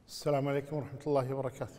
السلام عليكم ورحمة الله وبركاته.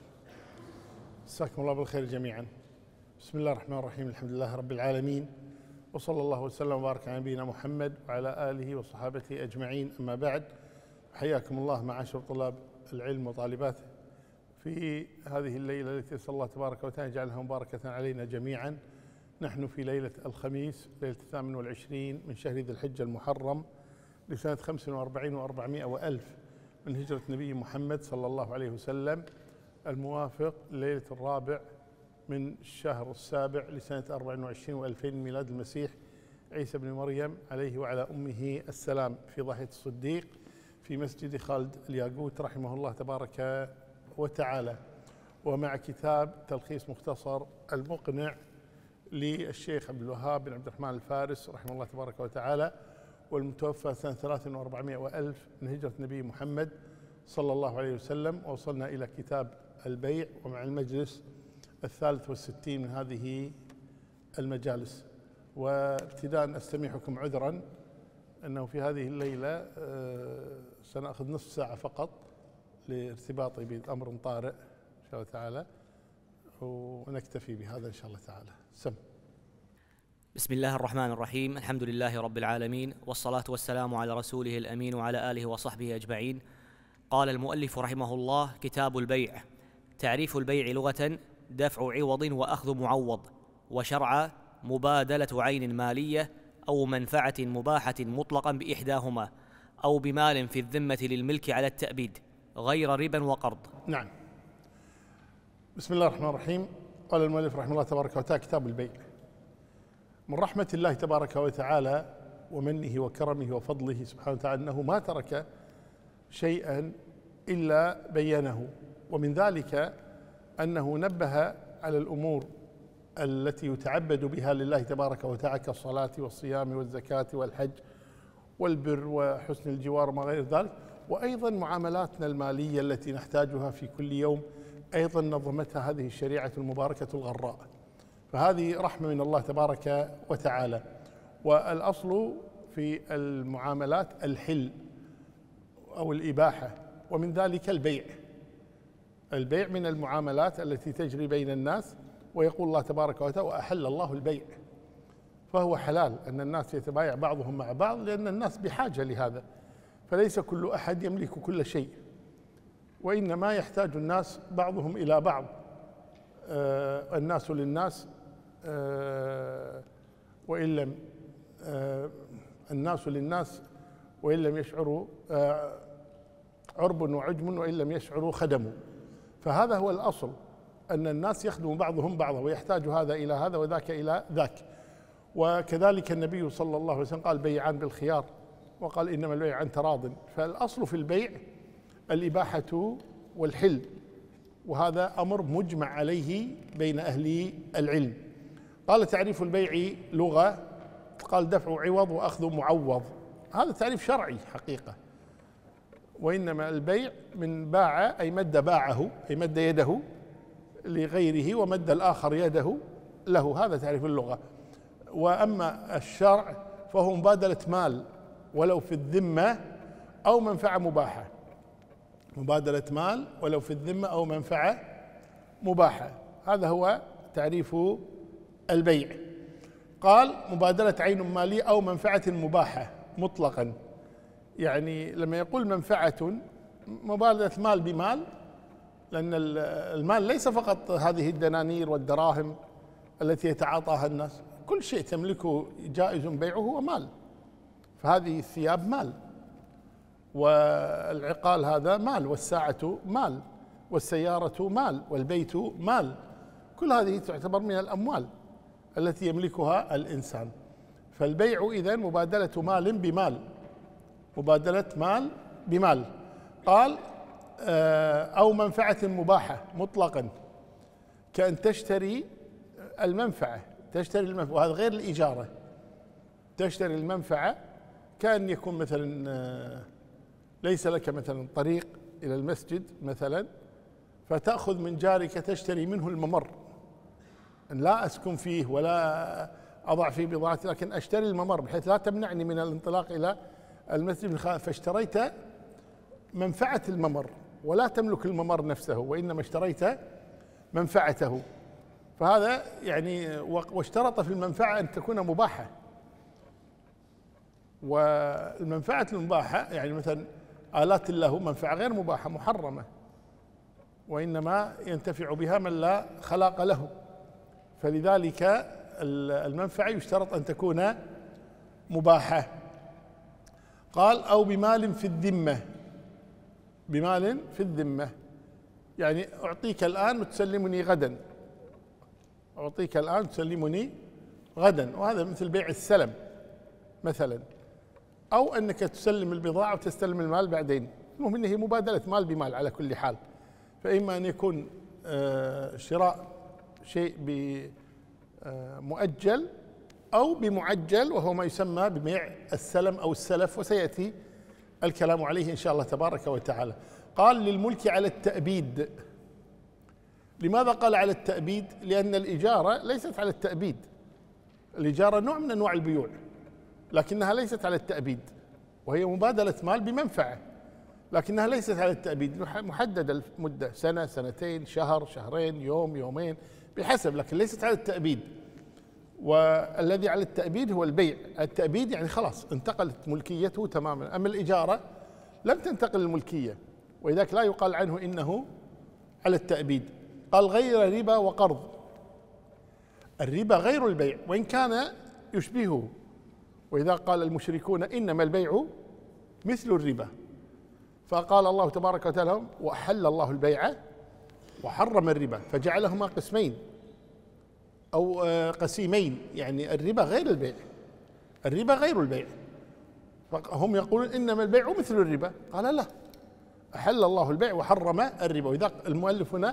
مساكم الله بالخير جميعا. بسم الله الرحمن الرحيم، الحمد لله رب العالمين، وصلى الله وسلم وبارك على نبينا محمد وعلى آله وصحابته أجمعين. أما بعد، حياكم الله معاشر طلاب العلم وطالباته في هذه الليلة التي أسأل الله تبارك وتعالى يجعلها مباركة علينا جميعا. نحن في ليلة الخميس، ليلة 28 من شهر ذي الحجة المحرم لسنة 45 و400 وألف من هجرة نبي محمد صلى الله عليه وسلم، الموافق ليلة الرابع من الشهر السابع لسنة 24 و2000 ميلاد المسيح عيسى بن مريم عليه وعلى أمه السلام، في ضاحية الصديق في مسجد خالد الياقوت رحمه الله تبارك وتعالى، ومع كتاب تلخيص مختصر المقنع للشيخ عبد الوهاب بن عبد الرحمن الفارس رحمه الله تبارك وتعالى، والمتوفى سنة 43 وألف من هجرة النبي محمد صلى الله عليه وسلم. ووصلنا إلى كتاب البيع، ومع المجلس 63 من هذه المجالس. وابتداء أستميحكم عذرا أنه في هذه الليلة سنأخذ نصف ساعة فقط لارتباطي بأمر طارئ إن شاء الله تعالى، ونكتفي بهذا إن شاء الله تعالى. سم. بسم الله الرحمن الرحيم، الحمد لله رب العالمين، والصلاة والسلام على رسوله الأمين وعلى آله وصحبه أجمعين. قال المؤلف رحمه الله: كتاب البيع. تعريف البيع لغة: دفع عوض وأخذ معوض، وشرعا مبادلة عين مالية أو منفعة مباحة مطلقا بإحداهما، أو بمال في الذمة للملك على التأبيد غير ربا وقرض. نعم. بسم الله الرحمن الرحيم. قال المؤلف رحمه الله تبارك وتعالى: كتاب البيع. من رحمة الله تبارك وتعالى ومنه وكرمه وفضله سبحانه وتعالى أنه ما ترك شيئا إلا بينه، ومن ذلك أنه نبه على الأمور التي يتعبد بها لله تبارك وتعالى كالصلاة والصيام والزكاة والحج والبر وحسن الجوار وما غير ذلك، وأيضا معاملاتنا المالية التي نحتاجها في كل يوم أيضا نظمتها هذه الشريعة المباركة الغراء. فهذه رحمة من الله تبارك وتعالى. والأصل في المعاملات الحل أو الإباحة، ومن ذلك البيع. البيع من المعاملات التي تجري بين الناس، ويقول الله تبارك وتعالى: وأحل الله البيع. فهو حلال أن الناس يتبايع بعضهم مع بعض، لأن الناس بحاجة لهذا، فليس كل أحد يملك كل شيء، وإنما يحتاج الناس بعضهم إلى بعض، الناس للناس وإن لم الناس للناس وإن لم يشعروا، عرب وعجم وإن لم يشعروا خدموا. فهذا هو الأصل، أن الناس يخدم بعضهم بعضا، ويحتاج هذا إلى هذا وذاك إلى ذاك. وكذلك النبي صلى الله عليه وسلم قال: بيعان بالخيار، وقال: إنما البيع عن تراض. فالأصل في البيع الإباحة والحل، وهذا أمر مجمع عليه بين أهل العلم. قال: تعريف البيع لغة، قال: دفع عوض وأخذ معوض. هذا تعريف شرعي حقيقة، وإنما البيع من باع أي مد باعه، أي مد يده لغيره ومد الآخر يده له، هذا تعريف اللغة. وأما الشرع فهو مبادلة مال ولو في الذمة أو منفعة مباحة، مبادلة مال ولو في الذمة أو منفعة مباحة، هذا هو تعريف البيع. قال: مبادلة عين مالية أو منفعة مباحة مطلقا، يعني لما يقول منفعة مبادلة مال بمال، لأن المال ليس فقط هذه الدنانير والدراهم التي يتعاطاها الناس، كل شيء تملكه جائز بيعه هو مال. فهذه الثياب مال، والعقال هذا مال، والساعة مال، والسيارة مال، والبيت مال، كل هذه تعتبر من الأموال التي يملكها الإنسان. فالبيع إذن مبادلة مال بمال، مبادلة مال بمال. قال: أو منفعة مباحة مطلقا، كأن تشتري المنفعة، تشتري المنفعة، وهذا غير الإجارة. تشتري المنفعة كأن يكون مثلا ليس لك مثلا طريق إلى المسجد مثلا، فتأخذ من جارك تشتري منه الممر، لا أسكن فيه ولا أضع فيه بضاعتي، لكن أشتري الممر بحيث لا تمنعني من الانطلاق إلى المسجد، فاشتريت منفعة الممر ولا تملك الممر نفسه، وإنما اشتريت منفعته. فهذا يعني واشترط في المنفعة أن تكون مباحة. والمنفعة المباحة يعني مثلا آلات اللهو منفعة غير مباحة محرمة، وإنما ينتفع بها من لا خلاق له. فلذلك المنفعة يشترط أن تكون مباحة. قال أو بمال في الذمة، بمال في الذمة يعني أعطيك الآن وتسلمني غدا، أعطيك الآن وتسلمني غدا، وهذا مثل بيع السلم مثلا، أو أنك تسلم البضاعة وتستلم المال بعدين. المهم أنه هي مبادلة مال بمال على كل حال. فإما أن يكون شراء شيء بمؤجل أو بمعجل، وهو ما يسمى ببيع السلم أو السلف، وسيأتي الكلام عليه إن شاء الله تبارك وتعالى. قال للملك على التأبيد. لماذا قال على التأبيد؟ لأن الإجارة ليست على التأبيد. الإجارة نوع من أنواع البيوع، لكنها ليست على التأبيد، وهي مبادلة مال بمنفعة، لكنها ليست على التأبيد. محددة المدة، سنة، سنتين، شهر، شهرين، يوم، يومين، بحسب، لكن ليست على التأبيد. والذي على التأبيد هو البيع. التأبيد يعني خلاص انتقلت ملكيته تماما. أما الإجارة لم تنتقل الملكية، ولذلك لا يقال عنه إنه على التأبيد. قال غير ربا وقرض. الربا غير البيع وإن كان يشبهه، وإذا قال المشركون إنما البيع مثل الربا، فقال الله تبارك وتعالى وأحل الله البيع وحرم الربا، فجعلهما قسمين أو قسيمين. يعني الربا غير البيع، الربا غير البيع. هم يقولون إنما البيع مثل الربا، قال لا، أحل الله البيع وحرم الربا. وإذا المؤلف هنا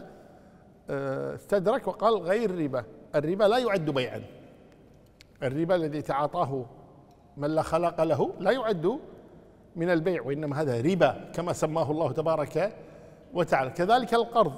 استدرك وقال غير الربا. الربا لا يعد بيعا، الربا الذي تعاطاه من لا خلق له لا يعد من البيع، وإنما هذا ربا كما سماه الله تبارك وتعالى. كذلك القرض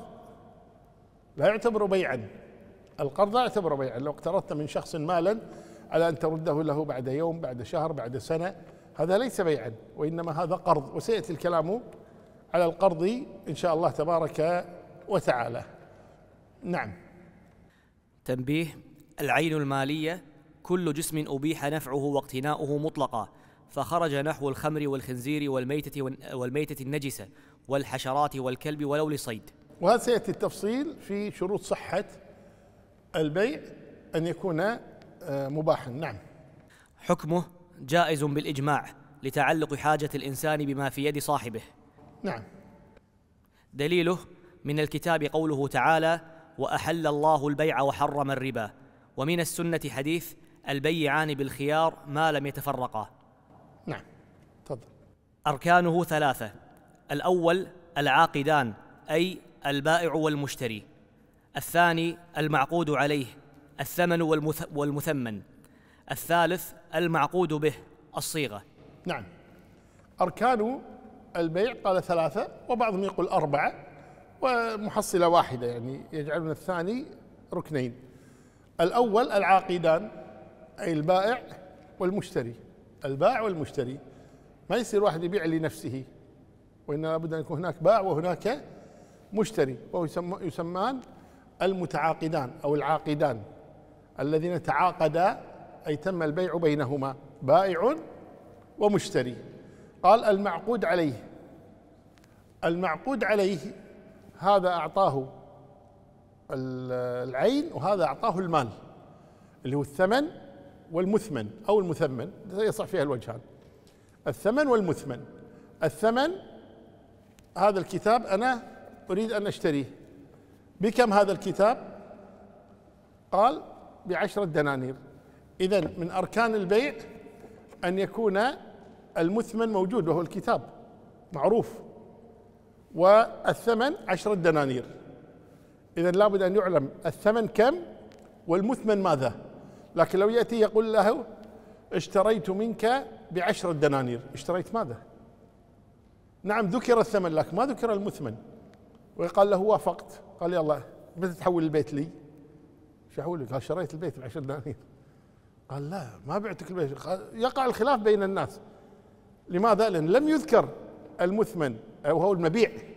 لا يعتبر بيعا، القرض لا يعتبر بيعا. لو اقترضت من شخص مالا على أن ترده له بعد يوم، بعد شهر، بعد سنة، هذا ليس بيعا، وإنما هذا قرض، وسيأتي الكلام على القرض إن شاء الله تبارك وتعالى. نعم. تنبيه: العين المالية كل جسم أبيح نفعه واقتناؤه مطلقا، فخرج نحو الخمر والخنزير والميتة النجسة والحشرات والكلب ولو لصيد. وهذا سيأتي التفصيل في شروط صحة البيع، أن يكون مباحا. نعم. حكمه جائز بالإجماع لتعلق حاجة الإنسان بما في يد صاحبه. نعم. دليله من الكتاب قوله تعالى: وأحل الله البيع وحرم الربا. ومن السنة حديث: البيعان بالخيار ما لم يتفرقا. نعم. تفضل. أركانه 3: الأول العاقدان، أي البائع والمشتري. الثاني المعقود عليه، الثمن والمثمن. الثالث المعقود به، الصيغة. نعم. أركان البيع قال 3، وبعضهم يقول 4، ومحصلة واحدة، يعني يجعلون الثاني ركنين. الأول العاقدان، أي البائع والمشتري. البائع والمشتري، ما يصير واحد يبيع لنفسه، وإنما لابد أن يكون هناك بائع وهناك مشتري، وهو يسمان المتعاقدان أو العاقدان، الذين تعاقدا أي تم البيع بينهما، بائع ومشتري. قال المعقود عليه. المعقود عليه هذا أعطاه العين، وهذا أعطاه المال، اللي هو الثمن والمثمن أو المثمن، يصح فيها الوجهان، الثمن والمثمن. الثمن هذا الكتاب أنا أريد أن أشتريه، بكم هذا الكتاب؟ قال ب10 دنانير. إذن من أركان البيع أن يكون المثمن موجود وهو الكتاب معروف، والثمن 10 دنانير. إذن لابد أن يعلم الثمن كم والمثمن ماذا. لكن لو يأتي يقول له اشتريت منك ب10 دنانير، اشتريت ماذا؟ نعم ذكر الثمن لكن ما ذكر المثمن. وقال له وافقت، قال يلا متى تحول البيت لي؟ شو أحول لك؟ قال شريت البيت ب10 دنانير. قال لا ما بعتك البيت. يقع الخلاف بين الناس. لماذا؟ لأن لم يذكر المثمن أو هو المبيع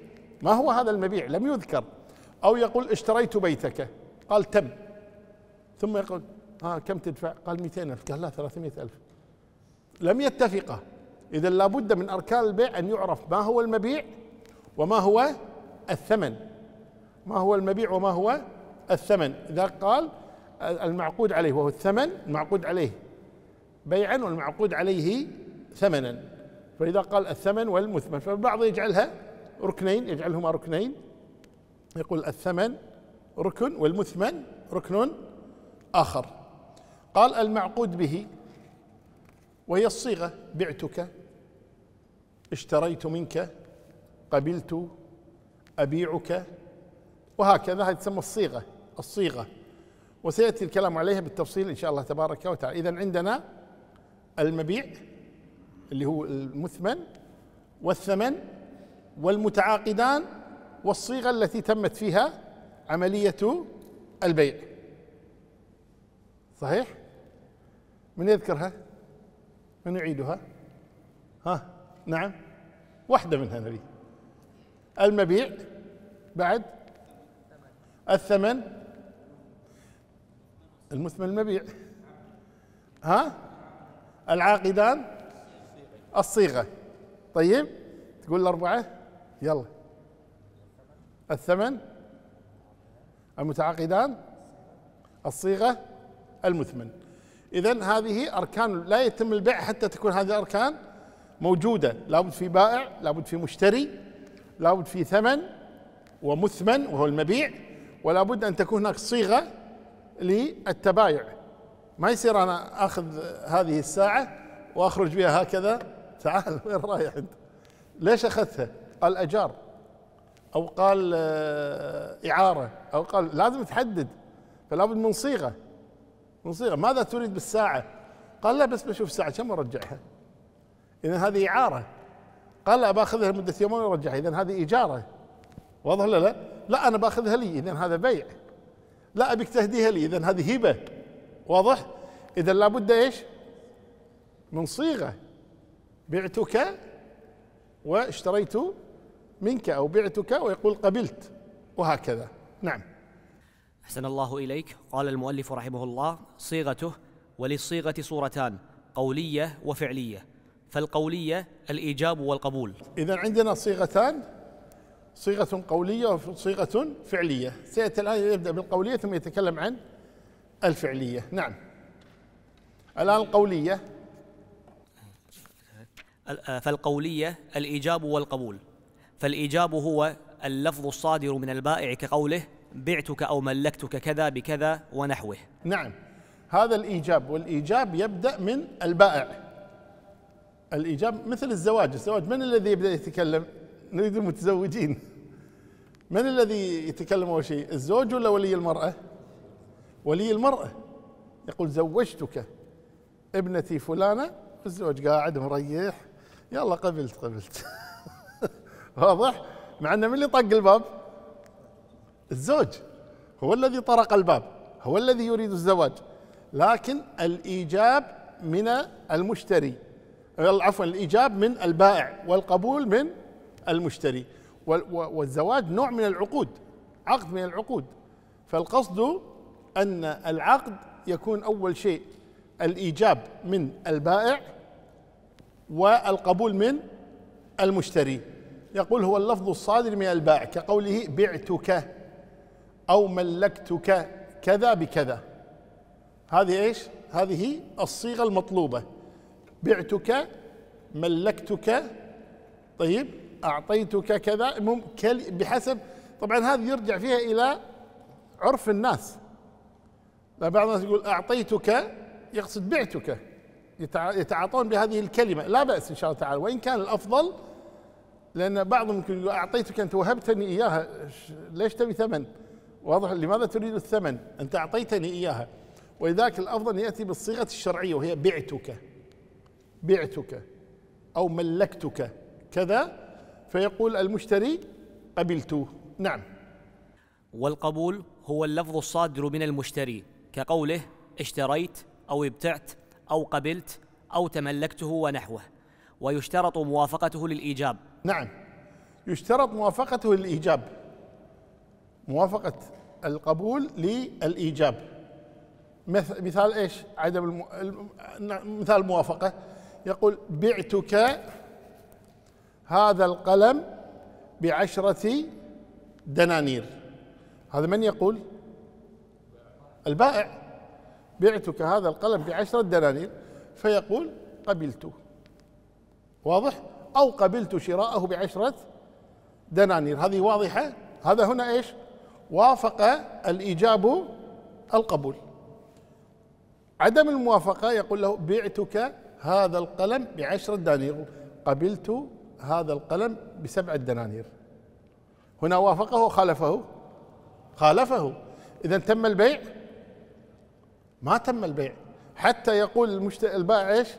ما هو هذا المبيع؟ لم يذكر. أو يقول اشتريت بيتك، قال تم، ثم يقول كم تدفع؟ قال 200,000، قال لا 300,000. لم يتفقا. إذا لابد من أركان البيع أن يعرف ما هو المبيع وما هو الثمن، ما هو المبيع وما هو الثمن. إذا قال المعقود عليه وهو الثمن، المعقود عليه بيعا والمعقود عليه ثمنا، فإذا قال الثمن والمثمن، فالبعض يجعلها ركنين، يجعلهما ركنين، يقول الثمن ركن والمثمن ركن آخر. قال المعقود به وهي الصيغة، بعتك، اشتريت منك، قبلت، أبيعك، وهكذا. هذه تسمى الصيغة، وسيأتي الكلام عليها بالتفصيل إن شاء الله تبارك وتعالى. إذن عندنا المبيع اللي هو المثمن والثمن والمتعاقدان والصيغة التي تمت فيها عملية البيع. صحيح؟ من يذكرها؟ من يعيدها؟ نعم، واحدة منها نبي. المبيع، بعد الثمن، المثمن المبيع، العاقدان، الصيغة. طيب تقول الأربعة، يلا. الثمن، المتعاقدان، الصيغة، المثمن. إذن هذه أركان لا يتم البيع حتى تكون هذه الأركان موجودة. لابد في بائع، لابد في مشتري، لابد في ثمن ومثمن وهو المبيع، ولا بد أن تكون هناك صيغة للتبايع. ما يصير أنا أخذ هذه الساعة وأخرج بها هكذا، تعال وين رايح أنت؟ ليش أخذتها؟ قال أجار، أو قال إعارة، أو قال، لازم تحدد. فلا بد من صيغة، ماذا تريد بالساعة؟ قال لا بس بشوف الساعة كم أرجعها. إذن هذه إعارة. قال لا باخذها لمدة يومين وأرجعها، إذن هذه إجارة. واضح ولا لا؟ لا أنا باخذها لي، إذن هذا بيع. لا أبيك تهديها لي، إذن هذه هبة. واضح؟ إذن لابد إيش؟ من صيغة. بعتك واشتريت منك، أو بعتك ويقول قبلت، وهكذا. نعم. أحسن الله إليك. قال المؤلف رحمه الله: صيغته، وللصيغة صورتان، قولية وفعلية. فالقولية الإيجاب والقبول. إذن عندنا صيغتان، صيغة قولية وصيغة فعلية. سيأتي الآن يبدأ بالقولية ثم يتكلم عن الفعلية. نعم. الآن القولية. فالقولية الإيجاب والقبول. فالإيجاب هو اللفظ الصادر من البائع كقوله: بعتك أو ملكتك كذا بكذا ونحوه. نعم، هذا الإيجاب، والإيجاب يبدأ من البائع. الإيجاب مثل الزواج. من الذي يبدأ يتكلم؟ نريد المتزوجين. من الذي يتكلم أول شيء؟ الزوج ولا ولي المرأة؟ ولي المرأة يقول: زوجتك ابنتي فلانة. الزوج قاعد مريح، يلا قبلت. واضح؟ مع أن من اللي طق الباب؟ الزوج هو الذي طرق الباب، هو الذي يريد الزواج، لكن الإيجاب من المشتري، عفوا الإيجاب من البائع والقبول من المشتري. والزواج نوع من العقود، عقد من العقود. فالقصد أن العقد يكون أول شيء الإيجاب من البائع والقبول من المشتري. يقول: هو اللفظ الصادر من البائع كقوله: بعتك أو ملكتك كذا بكذا. هذه إيش؟ هذه الصيغة المطلوبة. بعتك، ملكتك، طيب أعطيتك كذا، بحسب. طبعا هذه يرجع فيها إلى عرف الناس. بعض الناس يقول أعطيتك يقصد بعتك، يتعاطون بهذه الكلمة. لا بأس إن شاء الله تعالى، وإن كان الأفضل، لأن بعضهم يمكن يقول أعطيتك، أنت وهبتني إياها، ليش تبي ثمن؟ واضح؟ لماذا تريد الثمن؟ أنت أعطيتني إياها. ولذلك الأفضل أن يأتي بالصيغة الشرعية وهي بعتك أو ملكتك كذا، فيقول المشتري: قبلته. نعم. والقبول هو اللفظ الصادر من المشتري كقوله: اشتريت أو ابتعت أو قبلت أو تملكته ونحوه، ويشترط موافقته للإيجاب. نعم، يشترط موافقته للإيجاب، موافقة القبول للإيجاب. مثال إيش؟ عدم مثال الموافقة، يقول بعتك هذا القلم ب10 دنانير. هذا من يقول؟ البائع. بعتك هذا القلم ب10 دنانير، فيقول قبلت. واضح؟ أو قبلت شراءه ب10 دنانير. هذه واضحة. هذا هنا إيش؟ وافق الإيجاب القبول. عدم الموافقة يقول له بعتك هذا القلم ب10 دنانير، قبلت هذا القلم ب7 دنانير. هنا وافقه وخالفه؟ خالفه. إذن تم البيع؟ ما تم البيع، حتى يقول البائع ايش؟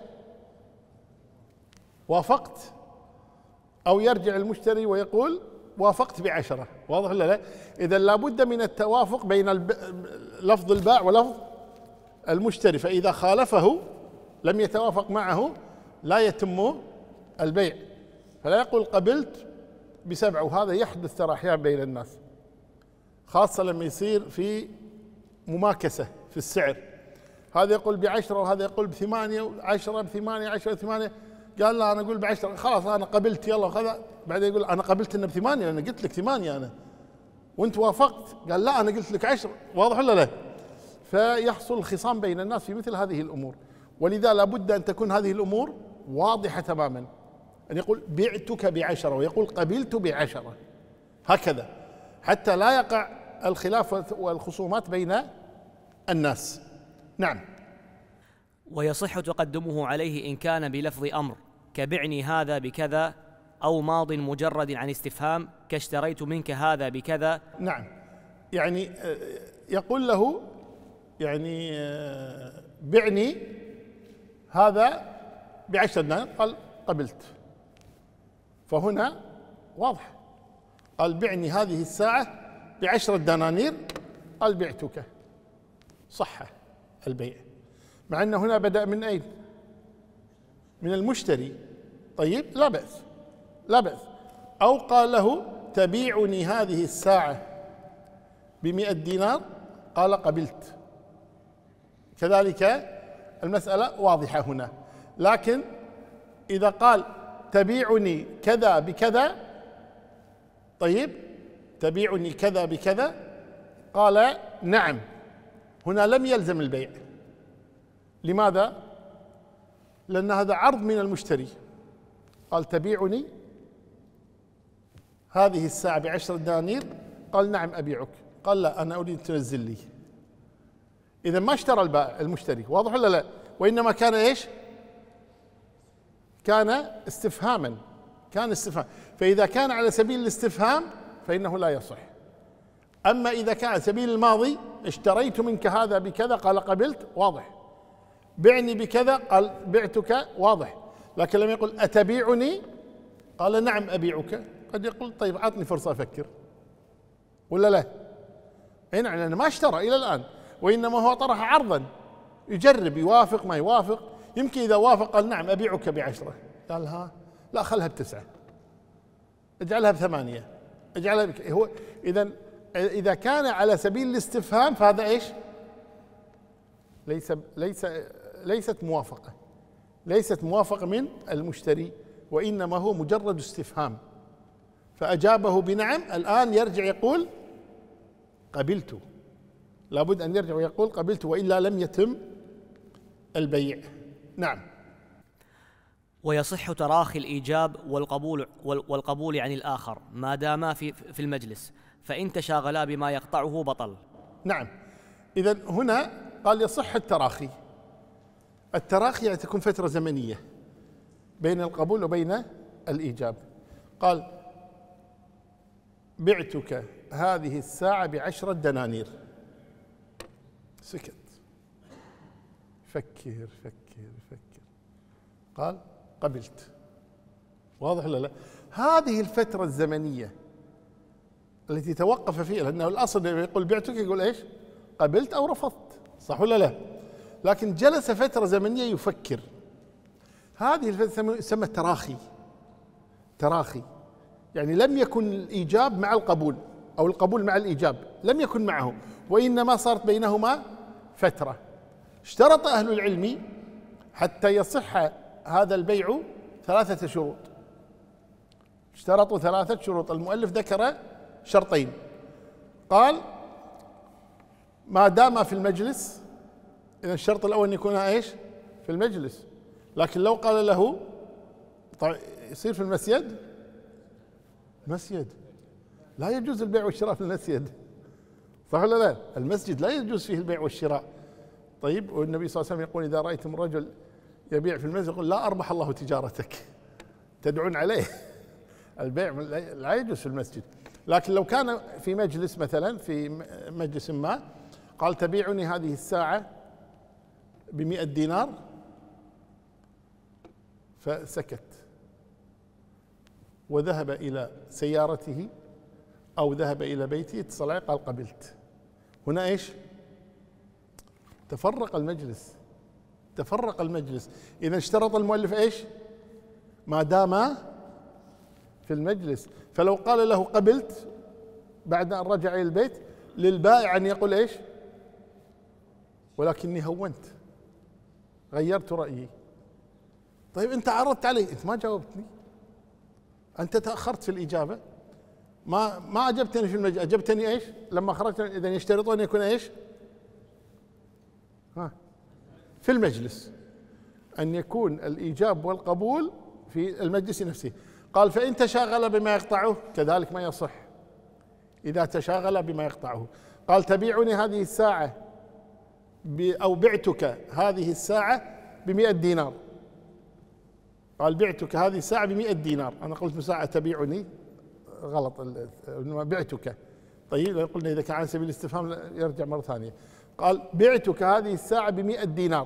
وافقت، أو يرجع المشتري ويقول وافقت ب10. واضح ولا لا؟ إذا لابد من التوافق بين لفظ البائع ولفظ المشتري، فإذا خالفه لم يتوافق معه لا يتم البيع. فلا يقول قبلت ب7. وهذا يحدث ترى أحيانا بين الناس، خاصة لما يصير في مماكسة في السعر، هذا يقول ب10 وهذا يقول ب8، 10 ب8، 10 ب8. قال لا أنا أقول ب10، خلاص أنا قبلت يلا وكذا. بعدين يقول أنا قبلت إنه ب8، أنا قلت لك 8 أنا وأنت وافقت. قال لا أنا قلت لك 10. واضح ولا لا؟ فيحصل الخصام بين الناس في مثل هذه الأمور، ولذا لابد أن تكون هذه الأمور واضحة تماما. أن يقول بعتك ب10 ويقول قبلت ب10، هكذا حتى لا يقع الخلاف والخصومات بين الناس. نعم. ويصح تقدمه عليه إن كان بلفظ أمر كبعني هذا بكذا، أو ماض مجرد عن استفهام كاشتريت منك هذا بكذا. نعم، يعني يقول له يعني بعني هذا ب10 دنانير، قال قبلت. فهنا واضح، قال بعني هذه الساعة ب10 دنانير، قال بعتك، صح البيع، مع أنه هنا بدأ من أين؟ من المشتري. طيب لا بأس، لا بأس. أو قال له تبيعني هذه الساعة ب100 دينار، قال قبلت. كذلك المسألة واضحة هنا. لكن إذا قال تبيعني كذا بكذا، طيب تبيعني كذا بكذا، قال نعم، هنا لم يلزم البيع. لماذا؟ لأن هذا عرض من المشتري، قال تبيعني هذه الساعة ب10 دنانير، قال نعم أبيعك، قال لا أنا أريد تنزل لي. إذا ما اشترى البائع المشتري، واضح ولا لا؟ وإنما كان إيش؟ كان استفهاما، كان استفهام. فإذا كان على سبيل الاستفهام فإنه لا يصح. أما إذا كان على سبيل الماضي، اشتريت منك هذا بكذا، قال قبلت، واضح. بعني بكذا، قال بعتك، واضح. لكن لما يقول أتبيعني، قال نعم أبيعك، قد يقول طيب عطني فرصة أفكر، ولا لا؟ أي نعم، لأنه ما اشترى إلى الآن، وإنما هو طرح عرضا يجرب، يوافق ما يوافق. يمكن إذا وافق قال نعم أبيعك ب10، قال ها لا خلها ب9، اجعلها ب8، اجعلها هو. إذا كان على سبيل الاستفهام فهذا إيش؟ ليست موافقة، ليست موافقة من المشتري، وإنما هو مجرد استفهام. فأجابه بنعم، الآن يرجع يقول قبلت، لابد أن يرجع ويقول قبلت، وإلا لم يتم البيع. نعم. ويصح تراخي الإيجاب والقبول عن الآخر ما داما في المجلس، فإن تشاغلا بما يقطعه بطل. نعم. إذن هنا قال يصح التراخي. التراخي يعني تكون فترة زمنية بين القبول وبين الإيجاب. قال بعتك هذه الساعة ب10 دنانير، سكت، فكر فكر فكر، قال قبلت. واضح ولا لا؟ هذه الفترة الزمنية التي توقف فيها، لأنه الأصل يقول بعتك يقول إيش؟ قبلت أو رفضت، صح ولا لا؟ لكن جلس فترة زمنية يفكر، هذه الفترة تسمى تراخي. تراخي يعني لم يكن الإيجاب مع القبول أو القبول مع الإيجاب، لم يكن معه، وإنما صارت بينهما فترة. اشترط أهل العلم حتى يصح هذا البيع 3 شروط، اشترطوا 3 شروط. المؤلف ذكر شرطين، قال ما دام في المجلس، إذا الشرط الأول أن يكون إيش؟ في المجلس. لكن لو قال له طيب يصير في المسجد، مسجد لا يجوز البيع والشراء في المسجد، صح ولا لا؟ المسجد لا يجوز فيه البيع والشراء. طيب، والنبي صلى الله عليه وسلم يقول إذا رأيتم رجل يبيع في المسجد يقول لا أربح الله تجارتك، تدعون عليه. البيع لا يجوز في المسجد. لكن لو كان في مجلس، مثلا في مجلس ما، قال تبيعني هذه الساعة ب100 دينار، فسكت وذهب إلى سيارته أو ذهب إلى بيته، اتصل عليه قال قبلت. هنا إيش؟ تفرق المجلس، تفرق المجلس. إذا اشترط المؤلف إيش؟ ما دام في المجلس. فلو قال له قبلت بعد أن رجع إلى البيت، للبائع أن يقول إيش؟ ولكني هونت، غيرت رأيي. طيب أنت عرضت علي، أنت ما جاوبتني، أنت تأخرت في الإجابة، ما أجبتني في المجلس، أجبتني إيش؟ لما خرجت. إذا يشترطون أن يكون إيش؟ في المجلس، أن يكون الإيجاب والقبول في المجلس نفسه. قال فإن تشاغل بما يقطعه كذلك ما يصح، إذا تشاغل بما يقطعه. قال تبيعني هذه الساعة أو بعتك هذه الساعة ب100 دينار. قال بعتك هذه الساعة ب100 دينار، أنا قلت ساعة تبيعني غلط، بعتك. طيب قلنا إذا كان على سبيل الاستفهام يرجع مرة ثانية. قال بعتك هذه الساعة ب100 دينار،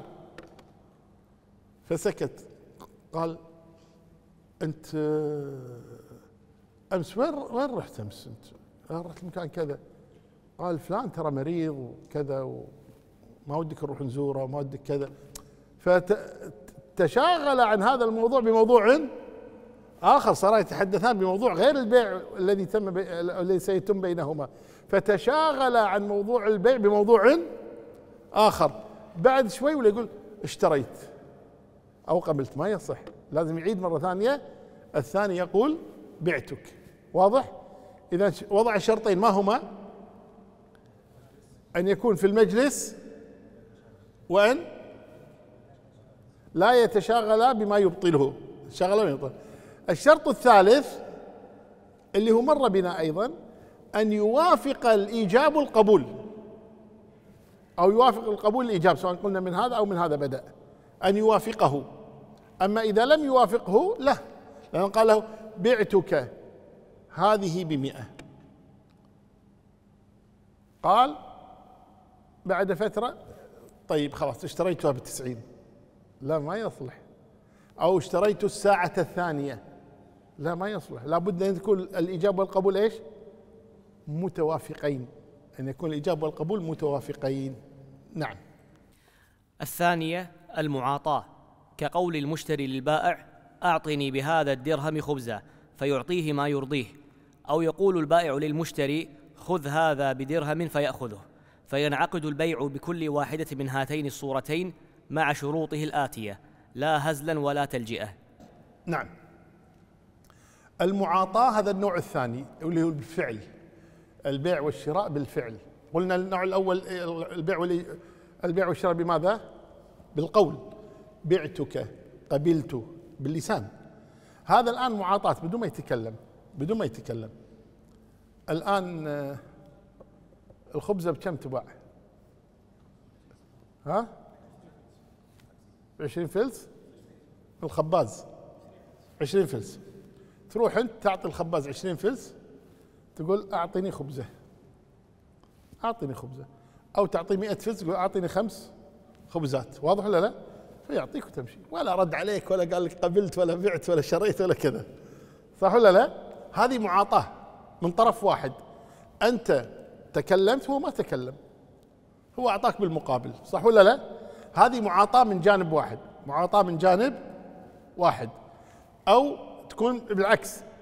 فسكت. قال أنت أمس وين رحت أمس؟ أنت رحت مكان كذا. قال فلان ترى مريض وكذا وما ودك نروح نزوره وما ودك كذا. فتشاغل عن هذا الموضوع بموضوع آخر، صار يتحدثان بموضوع غير البيع الذي سيتم بينهما، فتشاغل عن موضوع البيع بموضوع آخر. بعد شوي ولا يقول اشتريت أو قبلت، ما يصح، لازم يعيد مرة ثانية. الثاني يقول بعتك. واضح؟ إذا وضع شرطين، ما هما؟ أن يكون في المجلس، وأن لا يتشاغل بما يبطله. شغله ويبطل. الشرط الثالث اللي هو مر بنا أيضا، أن يوافق الإيجاب القبول، أو يوافق القبول الإيجاب، سواء قلنا من هذا أو من هذا بدأ، أن يوافقه. أما إذا لم يوافقه لا، لأنه قال له بعتك هذه ب100. قال بعد فترة طيب خلاص اشتريتها ب90، لا ما يصلح. أو اشتريت الساعة الثانية، لا ما يصلح. لابد أن يكون الإيجاب والقبول إيش؟ متوافقين، أن يكون الإيجاب والقبول متوافقين. نعم. الثانية المعاطاة، كقول المشتري للبائع أعطني بهذا الدرهم خبزا فيعطيه ما يرضيه، أو يقول البائع للمشتري خذ هذا بدرهم فيأخذه، فينعقد البيع بكل واحدة من هاتين الصورتين مع شروطه الآتية، لا هزلا ولا تلجئة. نعم. المعاطاة هذا النوع الثاني اللي هو بالفعل، البيع والشراء بالفعل. قلنا النوع الأول البيع والشراء بماذا؟ بالقول، بعتك، قبلت، باللسان. هذا الآن معاطاة بدون ما يتكلم، بدون ما يتكلم. الآن الخبزة بكم تباع؟ ها؟ 20 فلس؟ الخباز 20 فلس. تروح أنت تعطي الخباز 20 فلس، تقول أعطيني خبزة، أعطيني خبزة. أو تعطي 100 فلس تقول أعطيني 5 خبزات. واضح ولا لا؟ فيعطيك وتمشي، ولا رد عليك ولا قال لك قبلت ولا بعت ولا شريت ولا كذا. صح ولا لا؟ هذه معاطاة من طرف واحد، أنت تكلمت هو ما تكلم، هو أعطاك بالمقابل. صح ولا لا؟ هذه معاطاة من جانب واحد، معاطاة من جانب واحد. أو تكون بالعكس،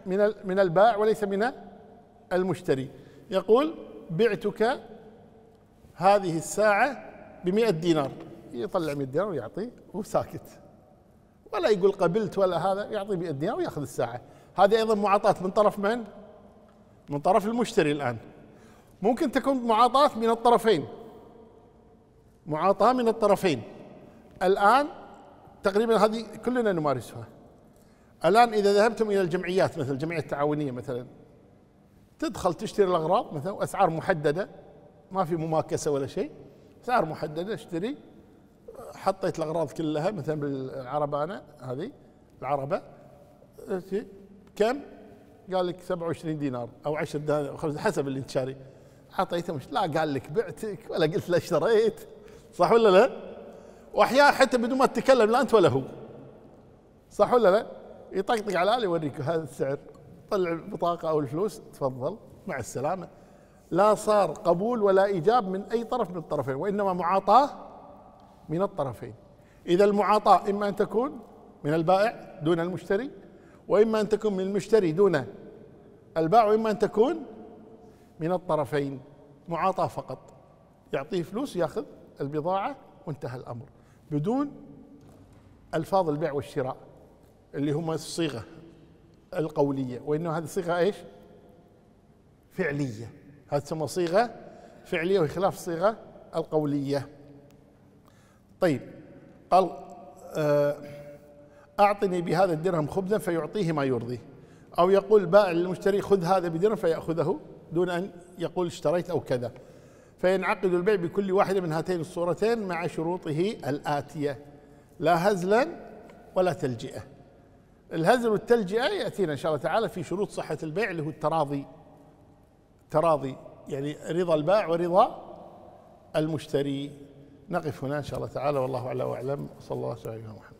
من البائع وليس من المشتري. يقول بعتك هذه الساعة ب100 دينار، يطلع 100 دينار ويعطيه وساكت، ولا يقول قبلت ولا هذا، يعطي 100 دينار ويأخذ الساعة. هذه أيضا معاطاة من طرف من؟ من طرف المشتري. الآن ممكن تكون معاطاة من الطرفين، معاطاة من الطرفين. الآن تقريبا هذه كلنا نمارسها. الآن إذا ذهبتم إلى الجمعيات، مثل الجمعية التعاونية مثلا، تدخل تشتري الأغراض مثلا أسعار محددة، ما في مماكسة ولا شيء، أسعار محددة، اشتري. حطيت الأغراض كلها مثلا بالعربانة هذه العربة، كم؟ قال لك 27 دينار أو 10 دينار حسب اللي انت شاري. حطيته مش لا قال لك بعتك ولا قلت له اشتريت، صح ولا لا؟ وأحيانا حتى بدون ما تتكلم لا أنت ولا هو، صح ولا لا؟ يطقطق على يوريك هذا السعر، طلع البطاقة أو الفلوس، تفضل مع السلامة. لا صار قبول ولا إيجاب من أي طرف من الطرفين، وإنما معاطاة من الطرفين. إذا المعاطاة إما أن تكون من البائع دون المشتري، وإما أن تكون من المشتري دون البائع، وإما أن تكون من الطرفين، معاطاة فقط، يعطيه فلوس يأخذ البضاعة وانتهى الأمر، بدون ألفاظ البيع والشراء اللي هم الصيغة القولية، وإنه هذه الصيغة إيش؟ فعلية. هذه تسمى صيغة فعلية وخلاف الصيغة القولية. طيب، قال أعطني بهذا الدرهم خبزا فيعطيه ما يرضيه، أو يقول بائع للمشتري خذ هذا بدرهم فيأخذه دون أن يقول اشتريت أو كذا، فينعقد البيع بكل واحدة من هاتين الصورتين مع شروطه الآتية: لا هزلا ولا تلجئة. الهزل والتلجئة يأتينا إن شاء الله تعالى في شروط صحة البيع، اللي هو التراضي، يعني رضا البائع ورضا المشتري. نقف هنا إن شاء الله تعالى، والله أعلى وأعلم، وصلى الله على سيدنا محمد.